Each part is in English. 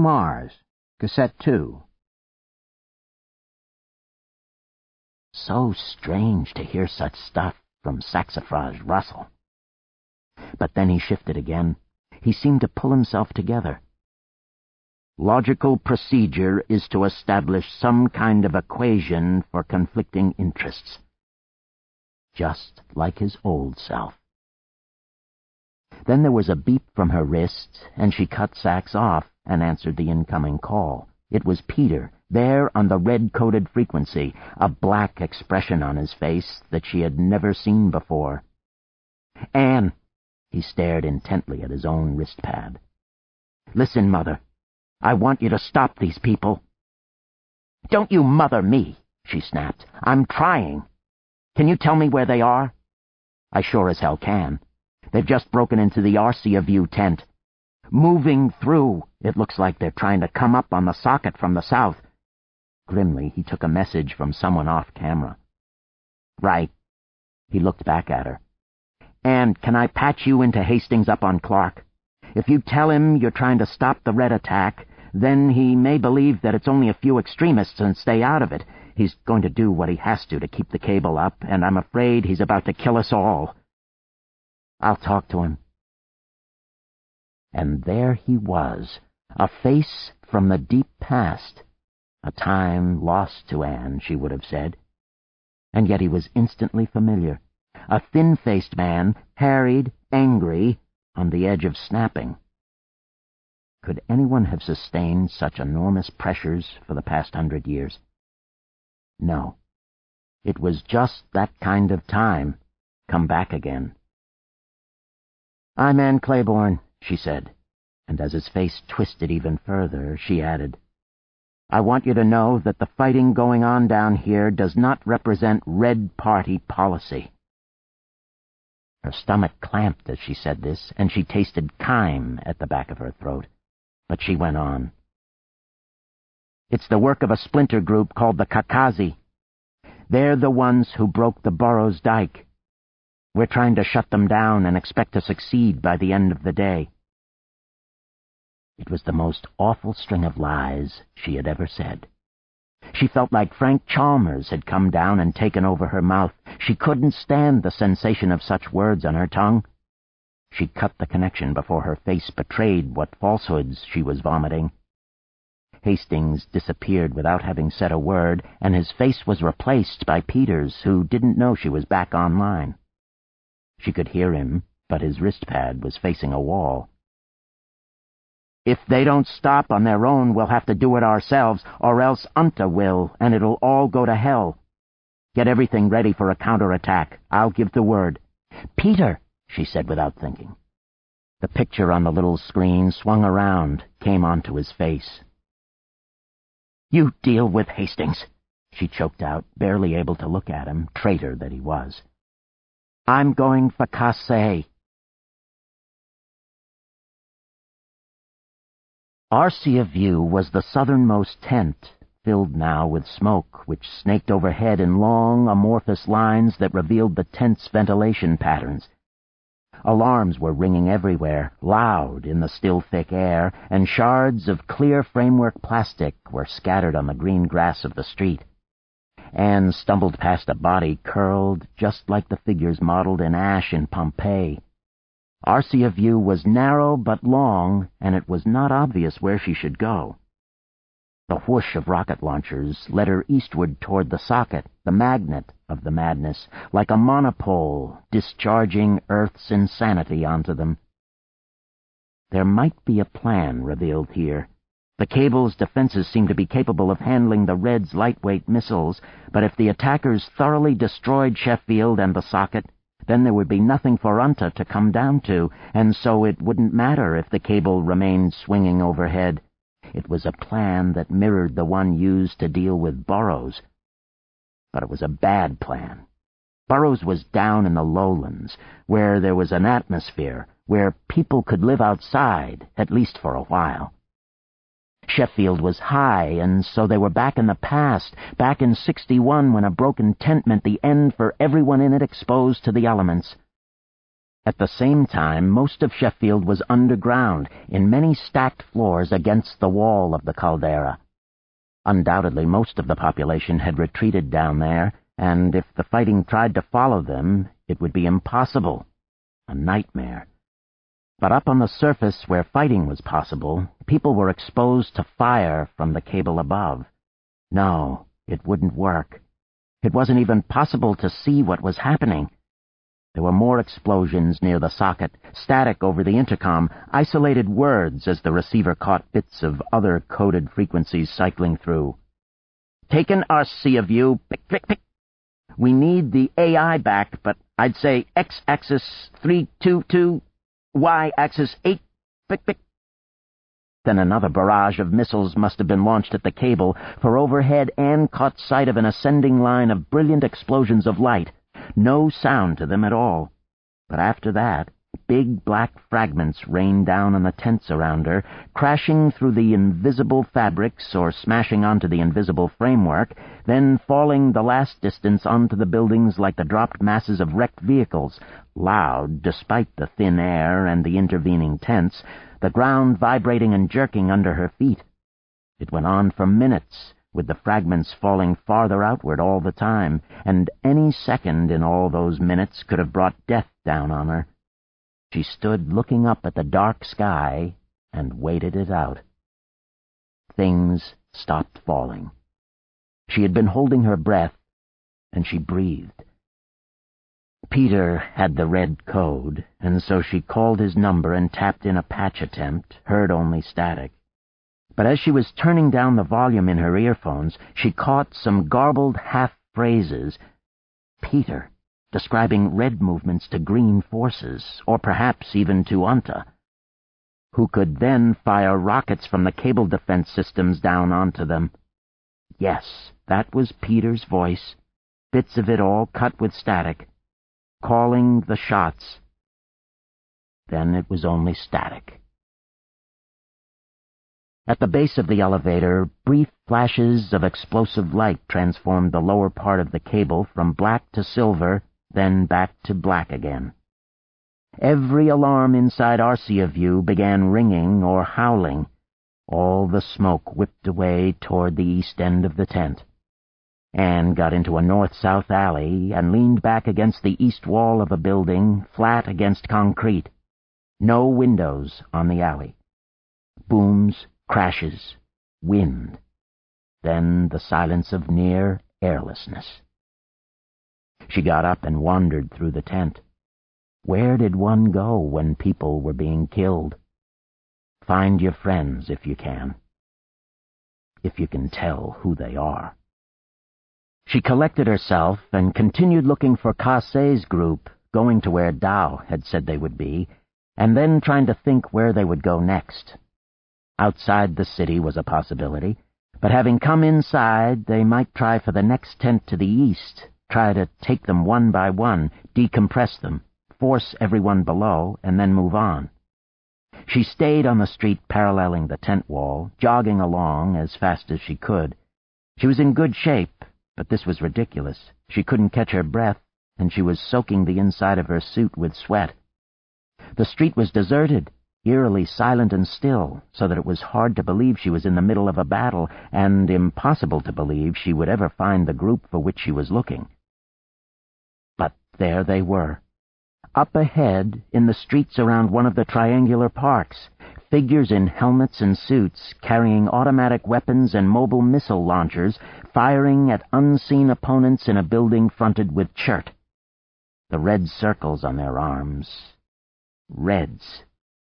Mars, Cassette 2. So strange to hear such stuff from Saxifrage Russell. But then he shifted again. He seemed to pull himself together. Logical procedure is to establish some kind of equation for conflicting interests. Just like his old self. Then there was a beep from her wrist, and she cut Sax off and answered the incoming call. It was Peter, there on the red-coded frequency, a black expression on his face that she had never seen before. "Anne," he stared intently at his own wristpad. "Listen, Mother. I want you to stop these people." "Don't you mother me," she snapped. "I'm trying. Can you tell me where they are?" "I sure as hell can. They've just broken into the Arcia View tent. Moving through. It looks like they're trying to come up on the socket from the south." Grimly, he took a message from someone off camera. "Right." He looked back at her. "And can I patch you into Hastings up on Clark? If you tell him you're trying to stop the Red attack, then he may believe that it's only a few extremists and stay out of it. He's going to do what he has to keep the cable up, and I'm afraid he's about to kill us all." "I'll talk to him." And there he was, a face from the deep past, a time lost to Anne, she would have said. And yet he was instantly familiar, a thin-faced man, harried, angry, on the edge of snapping. Could anyone have sustained such enormous pressures for the past 100 years? No. It was just that kind of time, come back again. "I'm Anne Claiborne," she said, and as his face twisted even further, she added, "I want you to know that the fighting going on down here does not represent Red Party policy." Her stomach clamped as she said this, and she tasted chyme at the back of her throat. But she went on. "It's the work of a splinter group called the Kakazi. They're the ones who broke the Burroughs Dike. We're trying to shut them down and expect to succeed by the end of the day." It was the most awful string of lies she had ever said. She felt like Frank Chalmers had come down and taken over her mouth. She couldn't stand the sensation of such words on her tongue. She cut the connection before her face betrayed what falsehoods she was vomiting. Hastings disappeared without having said a word, and his face was replaced by Peter's, who didn't know she was back online. She could hear him, but his wristpad was facing a wall. "If they don't stop on their own, we'll have to do it ourselves, or else Unta will, and it'll all go to hell. Get everything ready for a counterattack. I'll give the word." "Peter," she said without thinking. The picture on the little screen swung around, came onto his face. "You deal with Hastings," she choked out, barely able to look at him, traitor that he was. "I'm going for Casay." Arcia View was the southernmost tent, filled now with smoke, which snaked overhead in long, amorphous lines that revealed the tent's ventilation patterns. Alarms were ringing everywhere, loud in the still thick air, and shards of clear framework plastic were scattered on the green grass of the street. Anne stumbled past a body curled just like the figures modeled in ash in Pompeii. Arcia View was narrow but long, and it was not obvious where she should go. The whoosh of rocket launchers led her eastward toward the socket, the magnet of the madness, like a monopole discharging Earth's insanity onto them. There might be a plan revealed here. The cable's defenses seemed to be capable of handling the Red's lightweight missiles, but if the attackers thoroughly destroyed Sheffield and the socket, then there would be nothing for Unta to come down to, and so it wouldn't matter if the cable remained swinging overhead. It was a plan that mirrored the one used to deal with Burroughs. But it was a bad plan. Burroughs was down in the lowlands, where there was an atmosphere, where people could live outside, at least for a while. Sheffield was high, and so they were back in the past, back in 61 when a broken tent meant the end for everyone in it exposed to the elements. At the same time, most of Sheffield was underground, in many stacked floors against the wall of the caldera. Undoubtedly, most of the population had retreated down there, and if the fighting tried to follow them, it would be impossible. A nightmare. But up on the surface, where fighting was possible, people were exposed to fire from the cable above. No, it wouldn't work. It wasn't even possible to see what was happening. There were more explosions near the socket, static over the intercom, isolated words as the receiver caught bits of other coded frequencies cycling through. "Taken RC of you, pick, pick, pick. We need the AI back, but I'd say X-axis 322, Y-axis 8, pick, pick." Then another barrage of missiles must have been launched at the cable, for overhead Anne caught sight of an ascending line of brilliant explosions of light. No sound to them at all. But after that, big black fragments rained down on the tents around her, crashing through the invisible fabrics or smashing onto the invisible framework, then falling the last distance onto the buildings like the dropped masses of wrecked vehicles, loud despite the thin air and the intervening tents, the ground vibrating and jerking under her feet. It went on for minutes, with the fragments falling farther outward all the time, and any second in all those minutes could have brought death down on her. She stood looking up at the dark sky and waited it out. Things stopped falling. She had been holding her breath, and she breathed. Peter had the red code, and so she called his number and tapped in a patch attempt, heard only static. But as she was turning down the volume in her earphones, she caught some garbled half-phrases. Peter, describing red movements to green forces, or perhaps even to Unta, who could then fire rockets from the cable defense systems down onto them. Yes, that was Peter's voice, bits of it all cut with static, calling the shots. Then it was only static. At the base of the elevator, brief flashes of explosive light transformed the lower part of the cable from black to silver, then back to black again. Every alarm inside Arcia View began ringing or howling. All the smoke whipped away toward the east end of the tent. Anne got into a north-south alley and leaned back against the east wall of a building, flat against concrete. No windows on the alley. Booms, crashes, wind. Then the silence of near airlessness. She got up and wandered through the tent. Where did one go when people were being killed? Find your friends if you can. If you can tell who they are. She collected herself and continued looking for Cassé's group, going to where Dao had said they would be, and then trying to think where they would go next. Outside the city was a possibility, but having come inside, they might try for the next tent to the east, try to take them one by one, decompress them, force everyone below, and then move on. She stayed on the street paralleling the tent wall, jogging along as fast as she could. She was in good shape, but this was ridiculous. She couldn't catch her breath, and she was soaking the inside of her suit with sweat. The street was deserted, eerily silent and still, so that it was hard to believe she was in the middle of a battle, and impossible to believe she would ever find the group for which she was looking. But there they were. Up ahead, in the streets around one of the triangular parks, figures in helmets and suits, carrying automatic weapons and mobile missile launchers, firing at unseen opponents in a building fronted with chert. The red circles on their arms. Reds.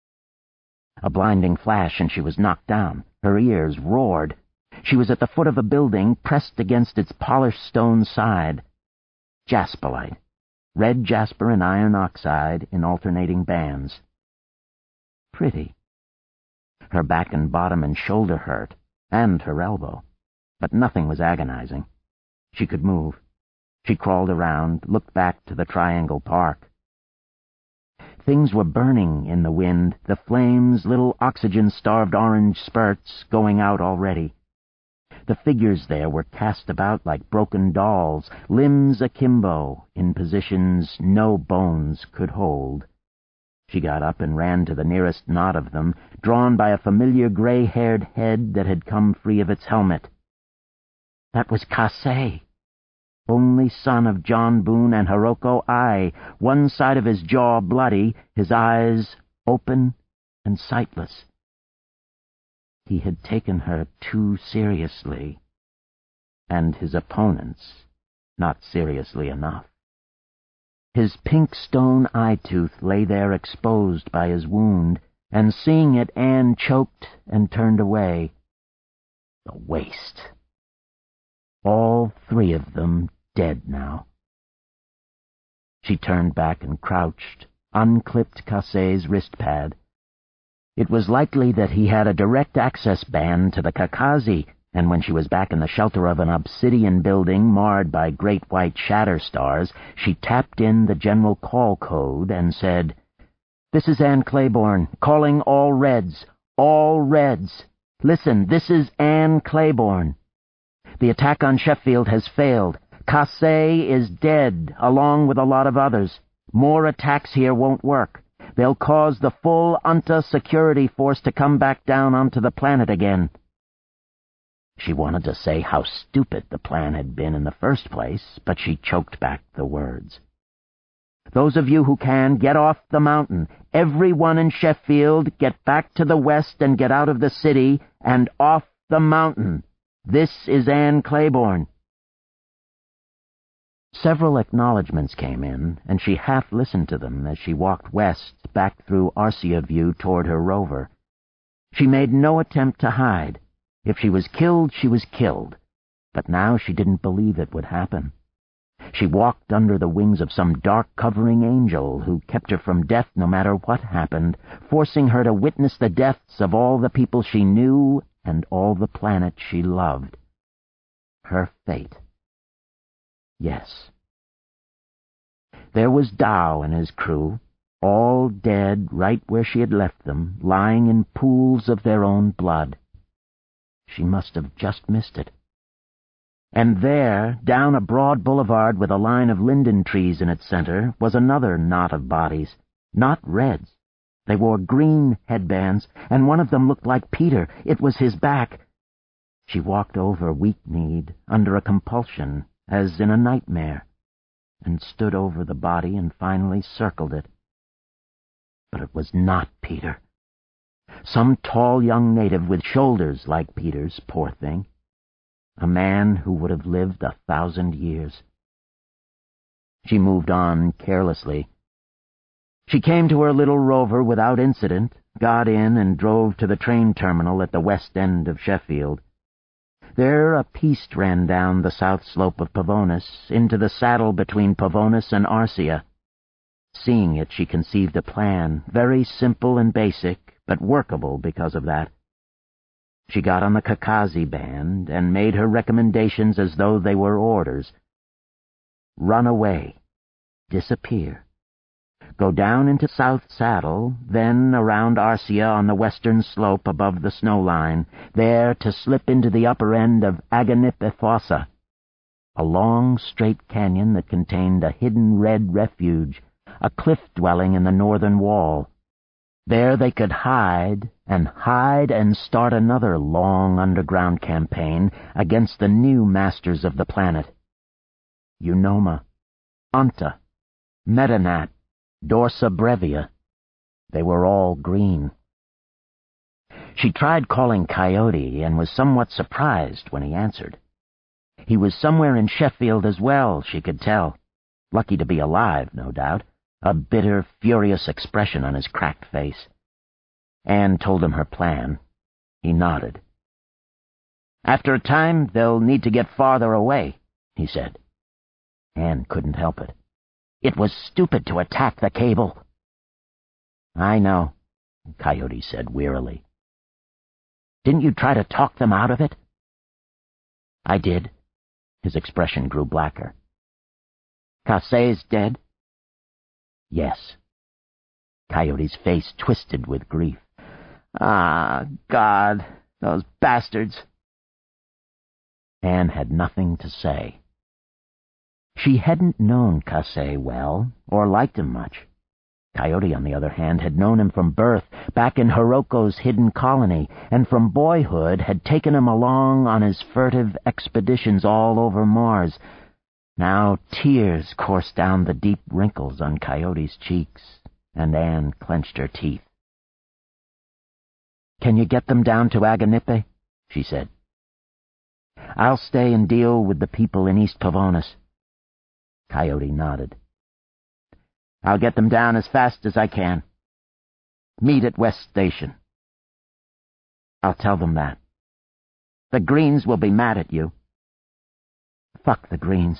A blinding flash and she was knocked down. Her ears roared. She was at the foot of a building, pressed against its polished stone side. Jasperite. Red jasper and iron oxide in alternating bands. Pretty. Her back and bottom and shoulder hurt, and her elbow. But nothing was agonizing. She could move. She crawled around, looked back to the Triangle Park. Things were burning in the wind, the flames, little oxygen-starved orange spurts, going out already. The figures there were cast about like broken dolls, limbs akimbo, in positions no bones could hold. She got up and ran to the nearest knot of them, drawn by a familiar gray-haired head that had come free of its helmet. That was Kasei, only son of John Boone and Hiroko Ai, one side of his jaw bloody, his eyes open and sightless. He had taken her too seriously, and his opponents not seriously enough. His pink stone eye-tooth lay there exposed by his wound, and seeing it, Anne choked and turned away. The waste. All three of them dead now. She turned back and crouched, unclipped Kasei's wrist pad. It was likely that he had a direct access band to the Kakazi, and when she was back in the shelter of an obsidian building marred by great white shatter stars, she tapped in the general call code and said, "This is Anne Claiborne, calling all Reds. All Reds. Listen, this is Anne Claiborne. The attack on Sheffield has failed. Kasei is dead, along with a lot of others. More attacks here won't work. They'll cause the full UNTA security force to come back down onto the planet again." She wanted to say how stupid the plan had been in the first place, but she choked back the words. "Those of you who can, get off the mountain. Everyone in Sheffield, get back to the west and get out of the city, and off the mountain. This is Anne Claiborne." Several acknowledgments came in, and she half listened to them as she walked west back through Arcia View toward her rover. She made no attempt to hide. If she was killed, she was killed. But now she didn't believe it would happen. She walked under the wings of some dark-covering angel who kept her from death no matter what happened, forcing her to witness the deaths of all the people she knew and all the planet she loved. Her fate. Yes. There was Dow and his crew, all dead right where she had left them, lying in pools of their own blood. She must have just missed it. And there, down a broad boulevard with a line of linden trees in its center, was another knot of bodies. Not Reds. They wore green headbands, and one of them looked like Peter. It was his back. She walked over weak-kneed, under a compulsion, as in a nightmare, and stood over the body and finally circled it. But it was not Peter. Some tall young native with shoulders like Peter's, poor thing. A man who would have lived 1,000 years. She moved on carelessly. She came to her little rover without incident, got in and drove to the train terminal at the west end of Sheffield. There a piste ran down the south slope of Pavonis, into the saddle between Pavonis and Arcia. Seeing it, she conceived a plan, very simple and basic, but workable because of that. She got on the Kakazi band and made her recommendations as though they were orders. Run away. Disappear. Go down into South Saddle, then around Arcia on the western slope above the snow line, there to slip into the upper end of Aganipifossa, a long, straight canyon that contained a hidden red refuge, a cliff dwelling in the northern wall. There they could hide and start another long underground campaign against the new masters of the planet. Unoma, Anta, Medanat, Dorsa Brevia. They were all green. She tried calling Coyote and was somewhat surprised when he answered. He was somewhere in Sheffield as well, she could tell. Lucky to be alive, no doubt. A bitter, furious expression on his cracked face. Anne told him her plan. He nodded. "After a time, they'll need to get farther away," he said. Anne couldn't help it. "It was stupid to attack the cable." "I know," Coyote said wearily. "Didn't you try to talk them out of it?" "I did." His expression grew blacker. "Kasei's dead?" "Yes." Coyote's face twisted with grief. "Ah, God, those bastards." Anne had nothing to say. She hadn't known Kasei well, or liked him much. Coyote, on the other hand, had known him from birth, back in Hiroko's hidden colony, and from boyhood had taken him along on his furtive expeditions all over Mars. Now tears coursed down the deep wrinkles on Coyote's cheeks, and Anne clenched her teeth. "Can you get them down to Aganippe?" she said. "I'll stay and deal with the people in East Pavonis." Coyote nodded. "I'll get them down as fast as I can. Meet at West Station." "I'll tell them that." "The Greens will be mad at you." "Fuck the Greens."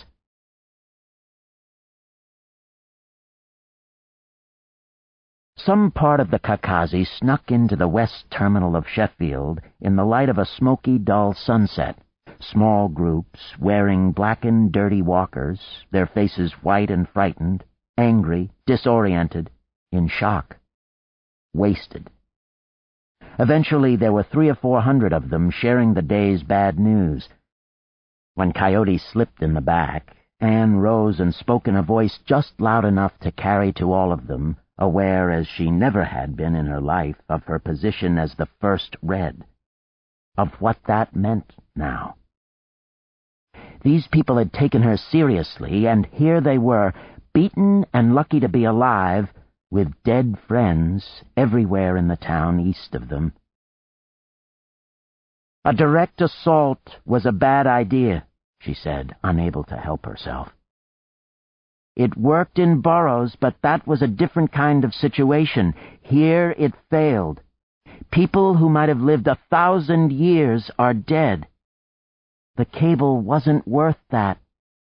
Some part of the Kakazi snuck into the west terminal of Sheffield in the light of a smoky, dull sunset. Small groups, wearing blackened, dirty walkers, their faces white and frightened, angry, disoriented, in shock, wasted. Eventually there were 300 or 400 of them sharing the day's bad news. When Coyote slipped in the back, Anne rose and spoke in a voice just loud enough to carry to all of them, aware as she never had been in her life of her position as the First Red, of what that meant now. These people had taken her seriously, and here they were, beaten and lucky to be alive, with dead friends everywhere in the town east of them. "A direct assault was a bad idea," she said, unable to help herself. "It worked in Burroughs, but that was a different kind of situation. Here it failed. People who might have lived 1,000 years are dead. The cable wasn't worth that.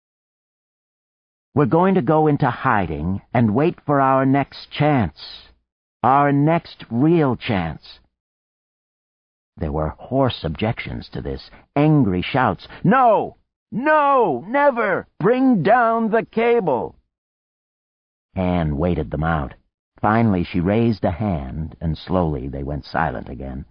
We're going to go into hiding and wait for our next chance. Our next real chance." There were hoarse objections to this, angry shouts. "No! No! Never! Bring down the cable!" Anne waited them out. Finally she raised a hand, and slowly they went silent again.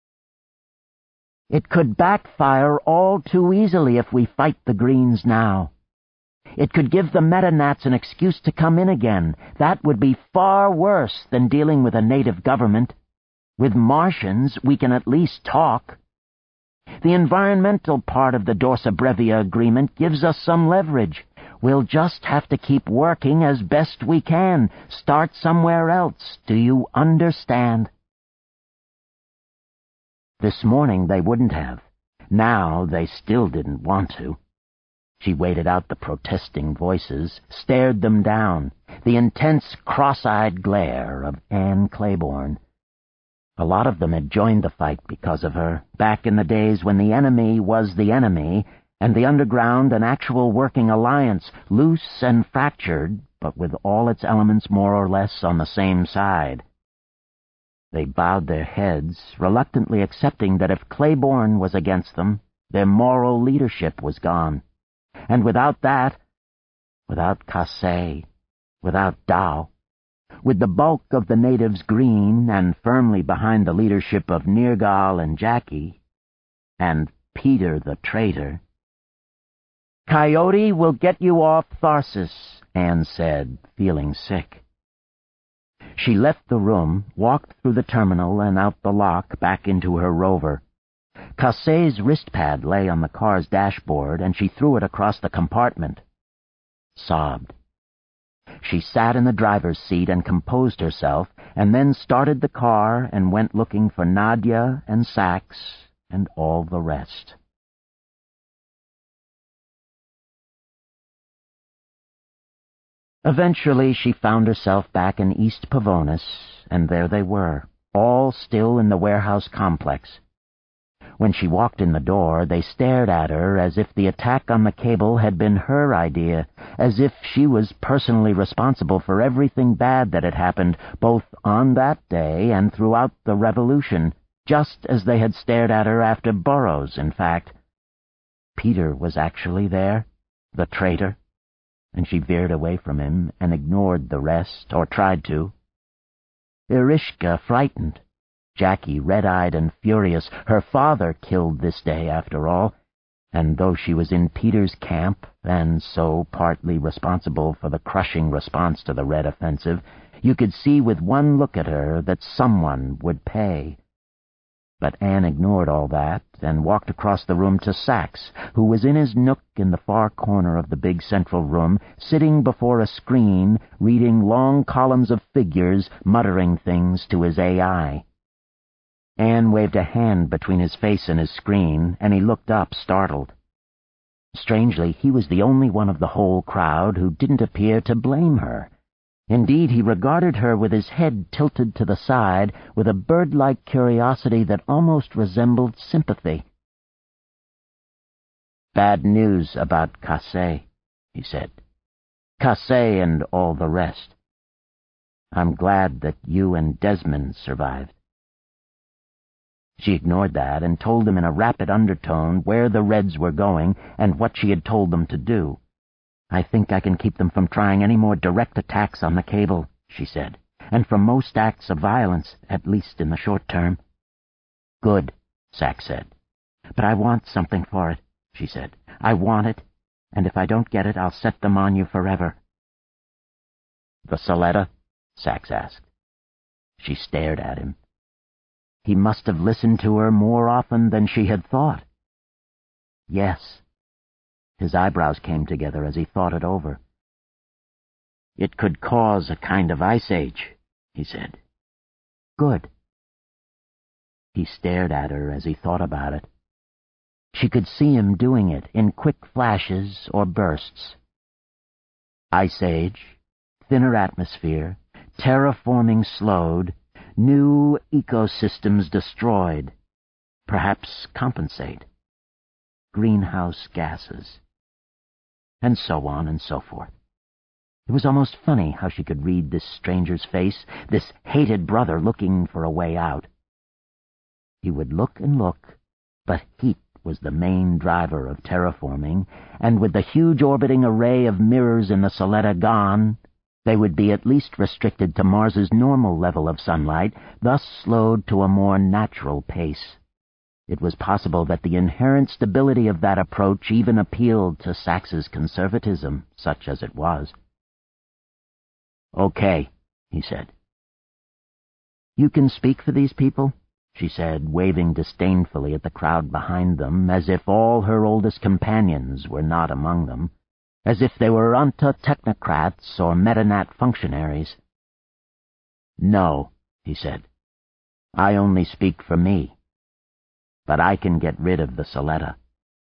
"It could backfire all too easily if we fight the Greens now. It could give the Meta-Nats an excuse to come in again. That would be far worse than dealing with a native government. With Martians, we can at least talk. The environmental part of the Dorsa Brevia agreement gives us some leverage. We'll just have to keep working as best we can. Start somewhere else. Do you understand?" This morning they wouldn't have. Now they still didn't want to. She waited out the protesting voices, stared them down, the intense, cross-eyed glare of Anne Claiborne. A lot of them had joined the fight because of her, back in the days when the enemy was the enemy, and the underground an actual working alliance, loose and fractured, but with all its elements more or less on the same side. They bowed their heads, reluctantly accepting that if Claiborne was against them, their moral leadership was gone. And without that, without Kasey, without Dow, with the bulk of the natives green and firmly behind the leadership of Nergal and Jackie, and Peter the traitor. "Coyote will get you off Tharsis," Anne said, feeling sick. She left the room, walked through the terminal and out the lock back into her rover. Kasey's wristpad lay on the car's dashboard, and she threw it across the compartment. Sobbed. She sat in the driver's seat and composed herself, and then started the car and went looking for Nadia and Sachs and all the rest. Eventually she found herself back in East Pavonis, and there they were, all still in the warehouse complex. When she walked in the door, they stared at her as if the attack on the cable had been her idea, as if she was personally responsible for everything bad that had happened, both on that day and throughout the Revolution, just as they had stared at her after Burroughs, in fact. Peter was actually there, the traitor, and she veered away from him and ignored the rest, or tried to. Irishka frightened. Jackie red-eyed and furious. Her father killed this day, after all, and though she was in Peter's camp, and so partly responsible for the crushing response to the Red offensive, You could see with one look at her that someone would pay. But Anne ignored all that and walked across the room to Sax, who was in his nook in the far corner of the big central room, sitting before a screen, reading long columns of figures, muttering things to his AI. Anne waved a hand between his face and his screen, and he looked up, startled. Strangely, he was the only one of the whole crowd who didn't appear to blame her. Indeed, he regarded her with his head tilted to the side, with a bird-like curiosity that almost resembled sympathy. "Bad news about Cassay," he said. "Cassay and all the rest. I'm glad that you and Desmond survived." She ignored that and told him in a rapid undertone where the Reds were going and what she had told them to do. "I think I can keep them from trying any more direct attacks on the cable," she said, "and from most acts of violence, at least in the short term." "Good," Sax said. "But I want something for it," she said. "I want it, and if I don't get it, I'll set them on you forever." "The Soletta?" Sax asked. She stared at him. He must have listened to her more often than she had thought. Yes. His eyebrows came together as he thought it over. "It could cause a kind of ice age," he said. "Good." He stared at her as he thought about it. She could see him doing it in quick flashes or bursts. Ice age, thinner atmosphere, terraforming slowed, new ecosystems destroyed, perhaps compensate, greenhouse gases, and so on and so forth. It was almost funny how she could read this stranger's face, this hated brother looking for a way out. He would look and look, but heat was the main driver of terraforming, and with the huge orbiting array of mirrors in the Soletta gone, they would be at least restricted to Mars's normal level of sunlight, thus slowed to a more natural pace. It was possible that the inherent stability of that approach even appealed to Sax's conservatism, such as it was. "Okay," he said. "You can speak for these people?" she said, waving disdainfully at the crowd behind them, as if all her oldest companions were not among them, as if they were Anta technocrats or Metanat functionaries. "No," he said. "I only speak for me. But I can get rid of the Soletta."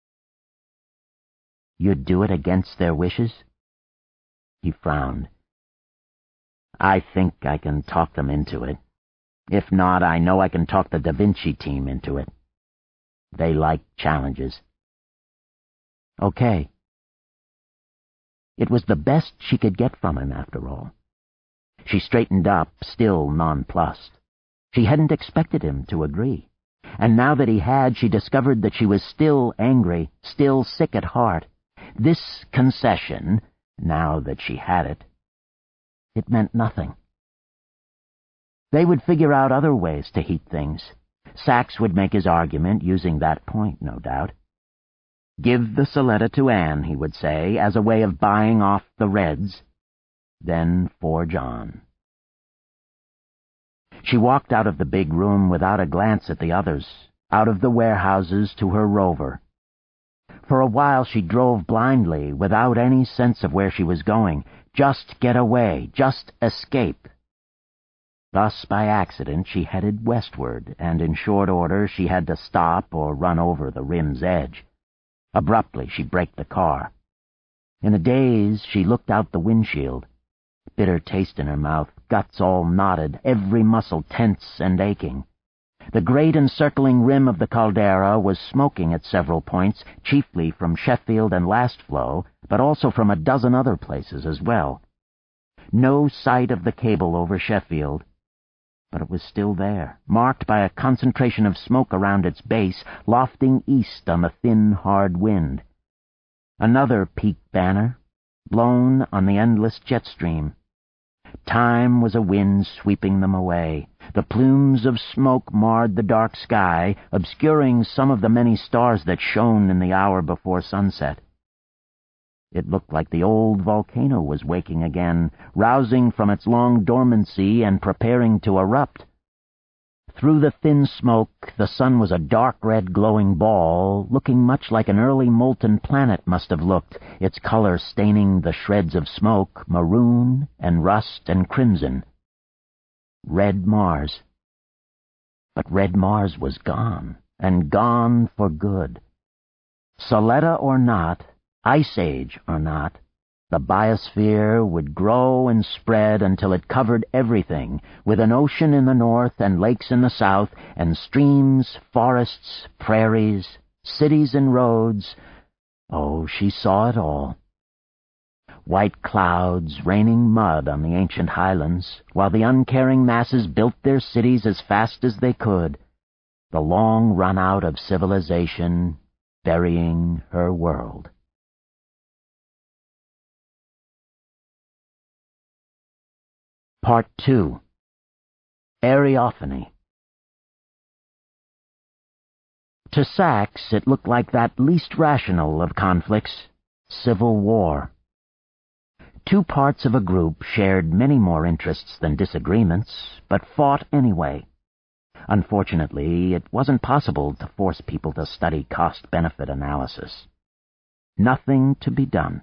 "You'd do it against their wishes?" He frowned. "I think I can talk them into it. If not, I know I can talk the Da Vinci team into it. They like challenges." "Okay." It was the best she could get from him, after all. She straightened up, still nonplussed. She hadn't expected him to agree. And now that he had, she discovered that she was still angry, still sick at heart. This concession, now that she had it, it meant nothing. They would figure out other ways to heat things. Sax would make his argument using that point, no doubt. Give the Soletta to Anne, he would say, as a way of buying off the Reds. Then forge on. She walked out of the big room without a glance at the others, out of the warehouses to her rover. For a while she drove blindly, without any sense of where she was going. Just get away, just escape. Thus, by accident, she headed westward, and in short order she had to stop or run over the rim's edge. Abruptly she braked the car. In a daze she looked out the windshield. Bitter taste in her mouth, guts all knotted, every muscle tense and aching. The great encircling rim of the caldera was smoking at several points, chiefly from Sheffield and Lastflow, but also from a dozen other places as well. No sight of the cable over Sheffield, but it was still there, marked by a concentration of smoke around its base, lofting east on the thin, hard wind. Another peak banner, blown on the endless jet stream. Time was a wind sweeping them away. The plumes of smoke marred the dark sky, obscuring some of the many stars that shone in the hour before sunset. It looked like the old volcano was waking again, rousing from its long dormancy and preparing to erupt. Through the thin smoke, the sun was a dark red glowing ball, looking much like an early molten planet must have looked, its color staining the shreds of smoke maroon and rust and crimson. Red Mars. But Red Mars was gone, and gone for good. Soletta or not, Ice Age or not, the biosphere would grow and spread until it covered everything, with an ocean in the north and lakes in the south, and streams, forests, prairies, cities and roads. Oh, she saw it all. White clouds raining mud on the ancient highlands, while the uncaring masses built their cities as fast as they could, the long run out of civilization burying her world. Part 2. Ariophany. To Sax, it looked like that least rational of conflicts, civil war. Two parts of a group shared many more interests than disagreements, but fought anyway. Unfortunately, it wasn't possible to force people to study cost-benefit analysis. Nothing to be done.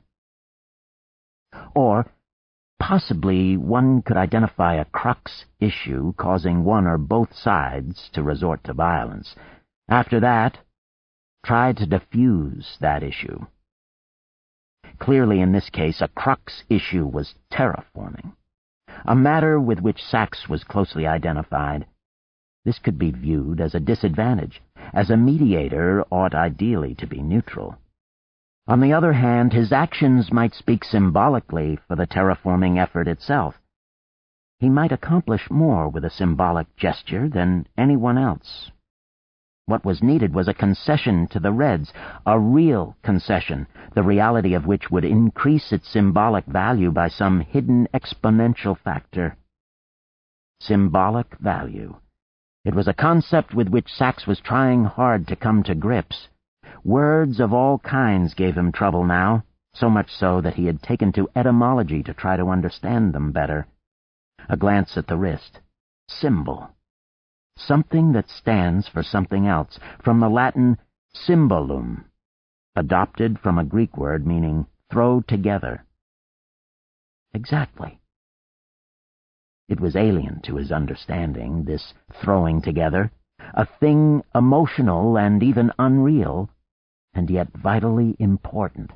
Or possibly one could identify a crux issue causing one or both sides to resort to violence. After that, try to diffuse that issue. Clearly, in this case, a crux issue was terraforming, a matter with which Sax was closely identified. This could be viewed as a disadvantage, as a mediator ought ideally to be neutral. On the other hand, his actions might speak symbolically for the terraforming effort itself. He might accomplish more with a symbolic gesture than anyone else. What was needed was a concession to the Reds, a real concession, the reality of which would increase its symbolic value by some hidden exponential factor. Symbolic value. It was a concept with which Sax was trying hard to come to grips. Words of all kinds gave him trouble now, so much so that he had taken to etymology to try to understand them better. A glance at the wrist. Symbol. Something that stands for something else, from the Latin symbolum, adopted from a Greek word meaning throw together. Exactly. It was alien to his understanding, this throwing together, a thing emotional and even unreal, and yet vitally important.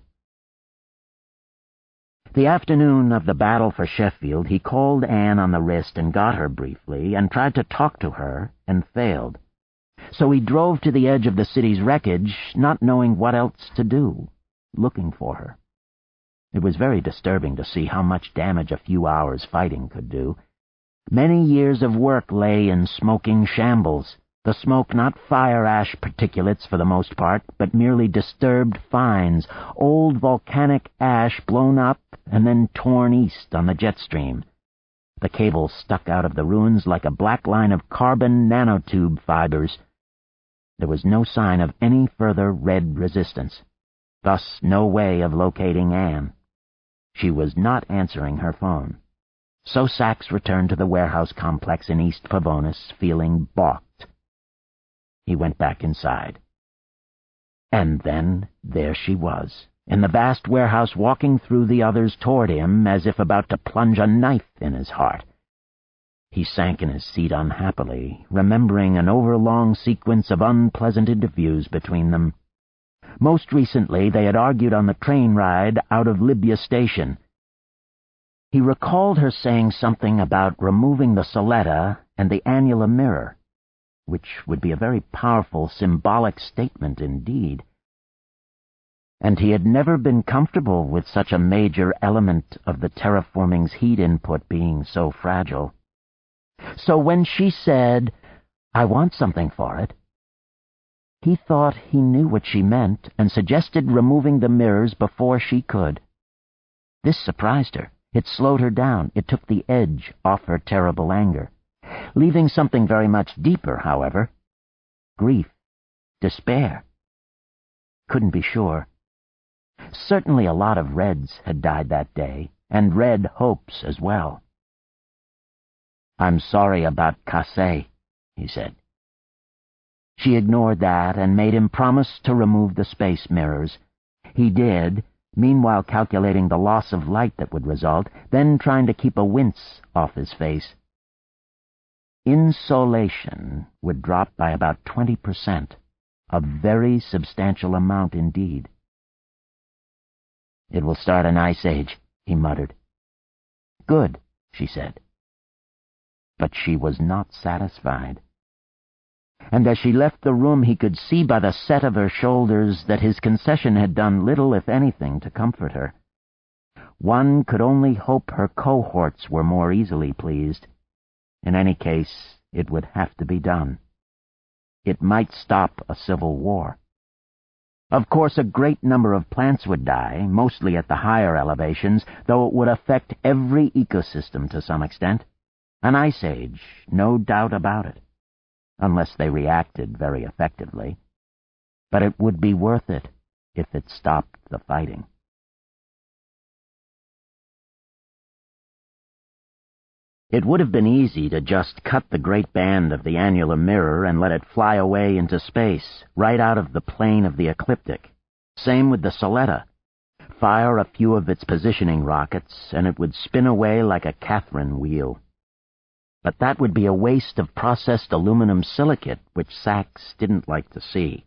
The afternoon of the battle for Sheffield, he called Anne on the wrist and got her briefly, and tried to talk to her, and failed. So he drove to the edge of the city's wreckage, not knowing what else to do, looking for her. It was very disturbing to see how much damage a few hours' fighting could do. Many years of work lay in smoking shambles. The smoke not fire ash particulates for the most part, but merely disturbed fines, old volcanic ash blown up and then torn east on the jet stream. The cable stuck out of the ruins like a black line of carbon nanotube fibers. There was no sign of any further Red resistance, thus no way of locating Anne. She was not answering her phone. So Sax returned to the warehouse complex in East Pavonis, feeling balked. He went back inside. And then there she was, in the vast warehouse, walking through the others toward him as if about to plunge a knife in his heart. He sank in his seat unhappily, remembering an overlong sequence of unpleasant interviews between them. Most recently, they had argued on the train ride out of Libya Station. He recalled her saying something about removing the Soletta and the annular mirror, which would be a very powerful symbolic statement indeed. And he had never been comfortable with such a major element of the terraforming's heat input being so fragile. So when she said, "I want something for it," he thought he knew what she meant and suggested removing the mirrors before she could. This surprised her. It slowed her down. It took the edge off her terrible anger, leaving something very much deeper, however. Grief. Despair. Couldn't be sure. Certainly a lot of Reds had died that day, and Red hopes as well. "I'm sorry about Casey," he said. She ignored that and made him promise to remove the space mirrors. He did, meanwhile calculating the loss of light that would result, then trying to keep a wince off his face. Insolation would drop by about 20%, a very substantial amount indeed. "It will start an ice age," he muttered. "Good," she said. But she was not satisfied. And as she left the room, he could see by the set of her shoulders that his concession had done little, if anything, to comfort her. One could only hope her cohorts were more easily pleased. In any case, it would have to be done. It might stop a civil war. Of course, a great number of plants would die, mostly at the higher elevations, though it would affect every ecosystem to some extent. An ice age, no doubt about it, unless they reacted very effectively. But it would be worth it if it stopped the fighting. It would have been easy to just cut the great band of the annular mirror and let it fly away into space, right out of the plane of the ecliptic. Same with the Soletta. Fire a few of its positioning rockets, and it would spin away like a Catherine wheel. But that would be a waste of processed aluminum silicate, which Sachs didn't like to see.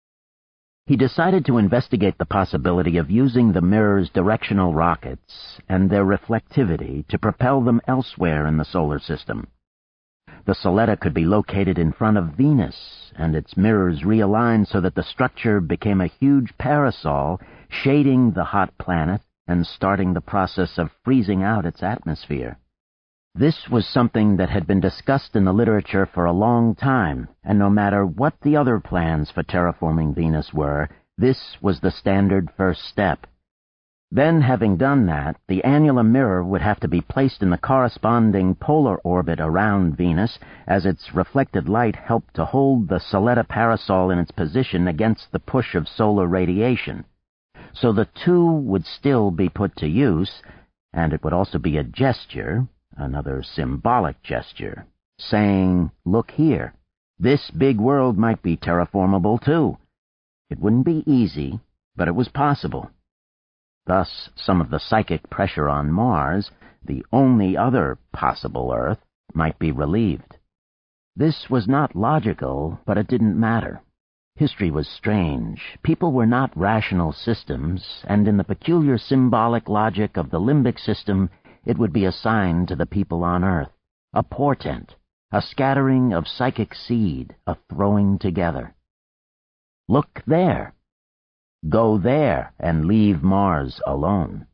He decided to investigate the possibility of using the mirror's directional rockets and their reflectivity to propel them elsewhere in the solar system. The Soletta could be located in front of Venus, and its mirrors realigned so that the structure became a huge parasol, shading the hot planet and starting the process of freezing out its atmosphere. This was something that had been discussed in the literature for a long time, and no matter what the other plans for terraforming Venus were, this was the standard first step. Then, having done that, the annular mirror would have to be placed in the corresponding polar orbit around Venus, as its reflected light helped to hold the Soletta parasol in its position against the push of solar radiation. So the two would still be put to use, and it would also be a gesture, another symbolic gesture, saying, "Look here, this big world might be terraformable too." It wouldn't be easy, but it was possible. Thus, some of the psychic pressure on Mars, the only other possible Earth, might be relieved. This was not logical, but it didn't matter. History was strange. People were not rational systems, and in the peculiar symbolic logic of the limbic system, it would be a sign to the people on Earth, a portent, a scattering of psychic seed, a throwing together. Look there. Go there and leave Mars alone.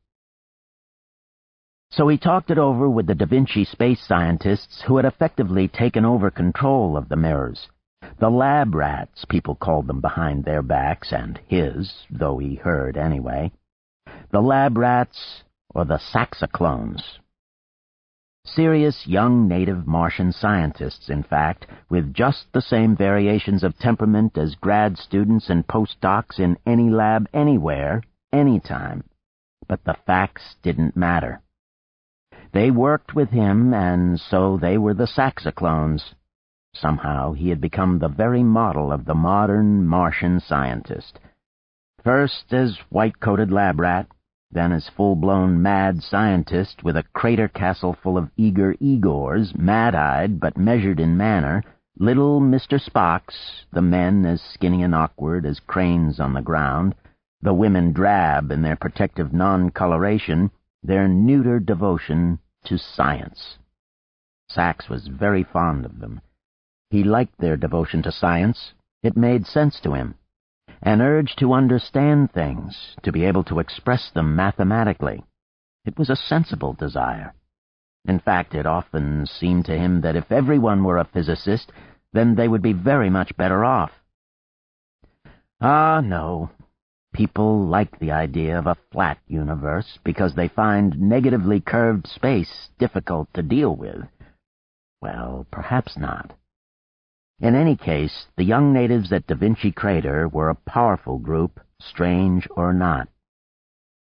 So he talked it over with the Da Vinci space scientists who had effectively taken over control of the mirrors. The lab rats, people called them behind their backs, and his, though he heard anyway. The lab rats, or the Saxoclones. Serious young native Martian scientists, in fact, with just the same variations of temperament as grad students and postdocs in any lab anywhere, anytime. But the facts didn't matter. They worked with him, and so they were the Saxoclones. Somehow he had become the very model of the modern Martian scientist. First as white-coated lab rat, then as full-blown mad scientist with a crater castle full of eager Igors, mad-eyed but measured in manner, little Mr. Spocks, the men as skinny and awkward as cranes on the ground, the women drab in their protective non-coloration, their neuter devotion to science. Sachs was very fond of them. He liked their devotion to science. It made sense to him. An urge to understand things, to be able to express them mathematically. It was a sensible desire. In fact, it often seemed to him that if everyone were a physicist, then they would be very much better off. Ah, no. People like the idea of a flat universe because they find negatively curved space difficult to deal with. Well, perhaps not. In any case, the young natives at Da Vinci Crater were a powerful group, strange or not.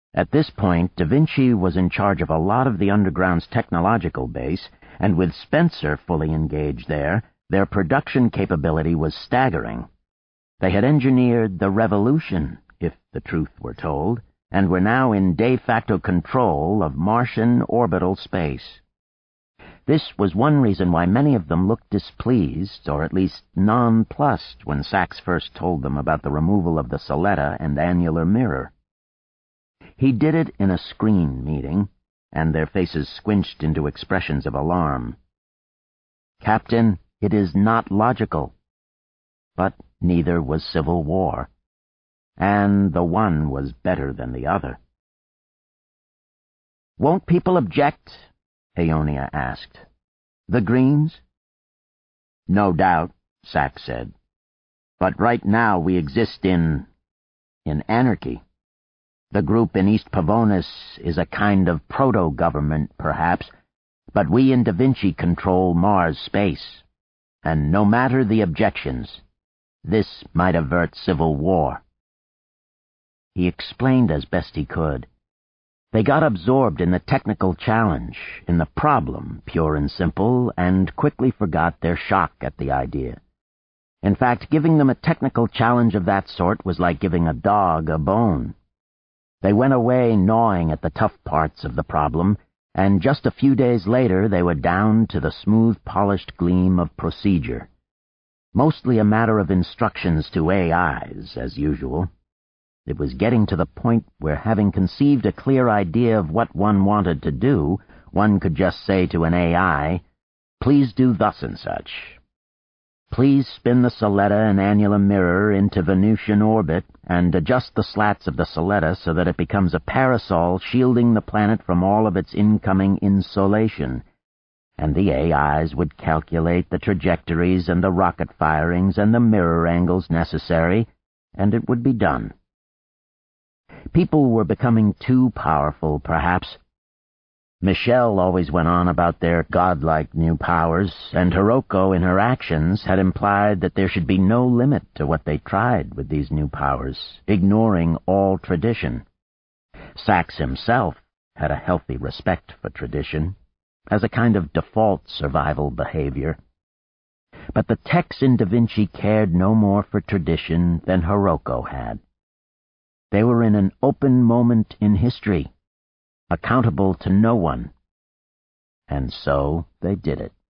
At this point, Da Vinci was in charge of a lot of the Underground's technological base, and with Spencer fully engaged there, their production capability was staggering. They had engineered the revolution, if the truth were told, and were now in de facto control of Martian orbital space. This was one reason why many of them looked displeased, or at least nonplussed, when Sachs first told them about the removal of the Soletta and annular mirror. He did it in a screen meeting, and their faces squinched into expressions of alarm. "Captain, it is not logical." But neither was civil war, and the one was better than the other. "Won't people object?" Aeonia asked. "The Greens?" "No doubt," Sachs said. "But right now we exist in anarchy. The group in East Pavonis is a kind of proto-government, perhaps, but we in Da Vinci control Mars space, and no matter the objections, this might avert civil war." He explained as best he could. They got absorbed in the technical challenge, in the problem, pure and simple, and quickly forgot their shock at the idea. In fact, giving them a technical challenge of that sort was like giving a dog a bone. They went away gnawing at the tough parts of the problem, and just a few days later they were down to the smooth, polished gleam of procedure. Mostly a matter of instructions to AIs, as usual. It was getting to the point where, having conceived a clear idea of what one wanted to do, one could just say to an AI, "Please do thus and such. Please spin the Soletta and annular mirror into Venusian orbit and adjust the slats of the Soletta so that it becomes a parasol shielding the planet from all of its incoming insolation." And the AIs would calculate the trajectories and the rocket firings and the mirror angles necessary, and it would be done. People were becoming too powerful, perhaps. Michelle always went on about their godlike new powers, and Hiroko in her actions had implied that there should be no limit to what they tried with these new powers, ignoring all tradition. Sachs himself had a healthy respect for tradition, as a kind of default survival behavior. But the techs in Da Vinci cared no more for tradition than Hiroko had. They were in an open moment in history, accountable to no one. And so they did it.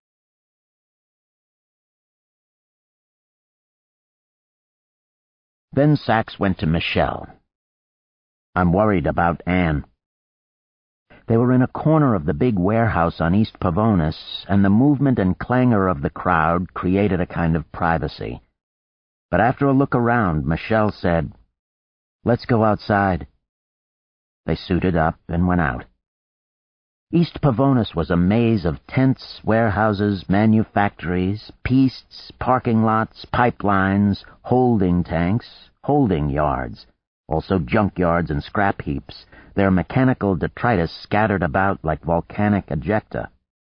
Then Sachs went to Michelle. "I'm worried about Anne." They were in a corner of the big warehouse on East Pavonis, and the movement and clangor of the crowd created a kind of privacy. But after a look around, Michelle said, "Let's go outside." They suited up and went out. East Pavonis was a maze of tents, warehouses, manufactories, pistes, parking lots, pipelines, holding tanks, holding yards, also junkyards and scrap heaps, their mechanical detritus scattered about like volcanic ejecta.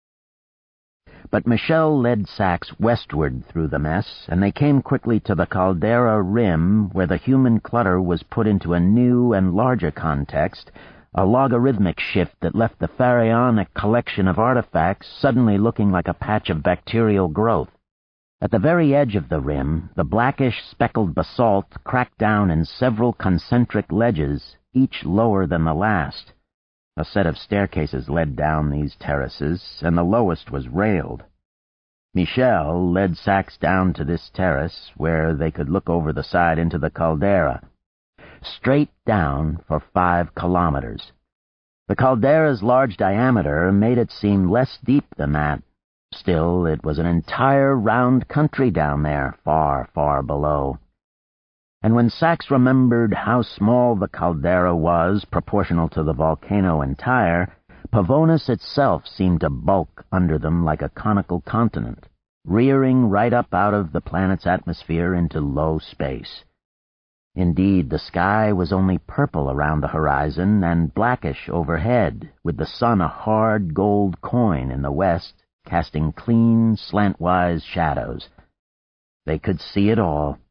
But Michelle led Sachs westward through the mess, and they came quickly to the Caldera Rim, where the human clutter was put into a new and larger context, a logarithmic shift that left the pharaonic collection of artifacts suddenly looking like a patch of bacterial growth. At the very edge of the rim, the blackish, speckled basalt cracked down in several concentric ledges, each lower than the last. A set of staircases led down these terraces, and the lowest was railed. Michelle led Sachs down to this terrace, where they could look over the side into the caldera. Straight down for 5 kilometers. The caldera's large diameter made it seem less deep than that. Still, it was an entire round country down there, far, far below. And when Sachs remembered how small the caldera was, proportional to the volcano entire, Pavonis itself seemed to bulk under them like a conical continent, rearing right up out of the planet's atmosphere into low space. Indeed, the sky was only purple around the horizon and blackish overhead, with the sun a hard gold coin in the west, casting clean, slantwise shadows. They could see it all.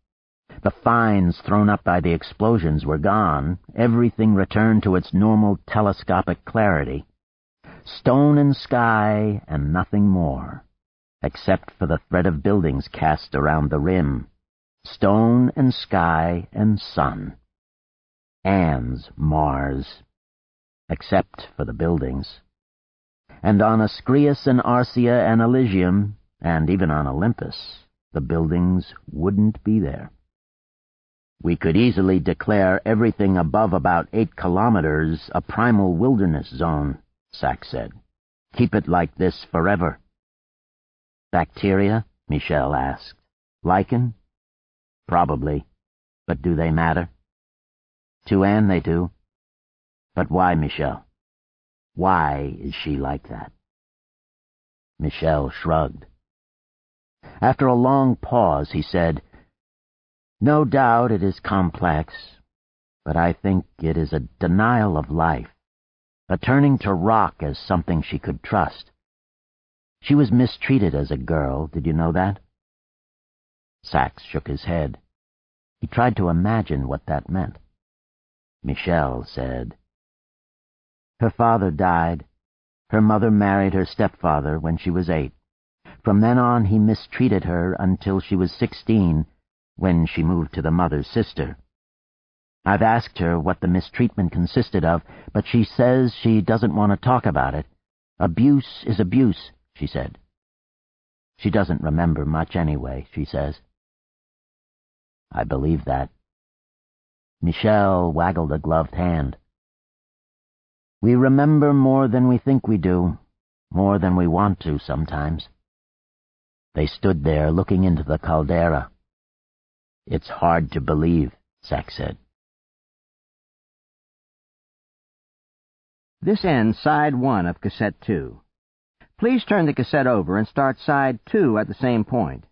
The fines thrown up by the explosions were gone. Everything returned to its normal telescopic clarity. Stone and sky and nothing more, except for the thread of buildings cast around the rim. Stone and sky and sun. Anne's Mars, except for the buildings. And on Ascrius and Arcia and Elysium, and even on Olympus, the buildings wouldn't be there. We could easily declare everything above about 8 kilometers a primal wilderness zone, Sachs said. Keep it like this forever. Bacteria? Michel asked. Lichen? Probably. But do they matter? To Anne they do. But why, Michel? Why is she like that? Michel shrugged. After a long pause, he said, No doubt it is complex, but I think it is a denial of life, a turning to rock as something she could trust. She was mistreated as a girl, did you know that? Sachs shook his head. He tried to imagine what that meant. Michel said, Her father died. Her mother married her stepfather when she was 8. From then on he mistreated her until she was 16, when she moved to the mother's sister. I've asked her what the mistreatment consisted of, but she says she doesn't want to talk about it. Abuse is abuse, she said. She doesn't remember much anyway, she says. I believe that. Michel waggled a gloved hand. We remember more than we think we do, more than we want to sometimes. They stood there looking into the caldera. It's hard to believe, Sachs said. This ends side 1 of cassette 2. Please turn the cassette over and start side 2 at the same point.